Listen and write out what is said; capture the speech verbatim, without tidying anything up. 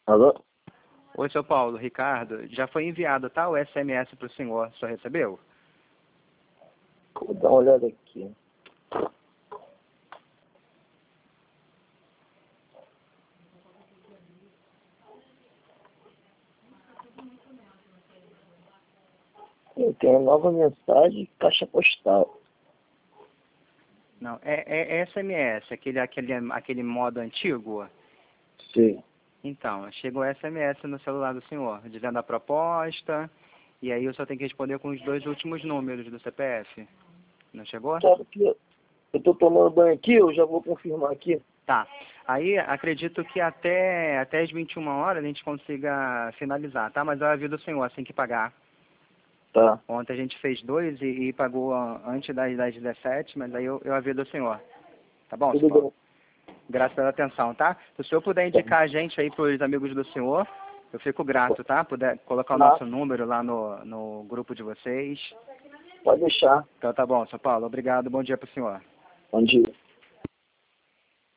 Alô? Oi, seu Paulo, Ricardo, já foi enviado, tá, o S M S para o senhor, o senhor recebeu? Vou dar uma olhada aqui. Eu tenho nova mensagem, caixa postal. Não, é, é S M S, aquele, aquele, aquele modo antigo. Sim. Então, chegou S M S no celular do senhor, dizendo a proposta, e aí o senhor tem que responder com os dois últimos números do C P F. Não chegou? Sabe que eu, eu tô tomando banho aqui, eu já vou confirmar aqui. Tá. Aí, acredito que até, até as vinte e uma horas a gente consiga finalizar, tá? Mas eu aviso o senhor, assim que pagar. Tá. Ontem a gente fez dois e, e pagou ah, antes das, das dezessete, mas aí eu, eu aviso o senhor. Tá bom, Tudo senhor Paulo? bem. Graças pela atenção, tá? Se o senhor puder indicar a gente aí para os amigos do senhor, eu fico grato, tá? Puder colocar o Tá. nosso número lá no, no grupo de vocês. Pode deixar. Então tá bom, senhor Paulo. Obrigado. Bom dia para o senhor. Bom dia.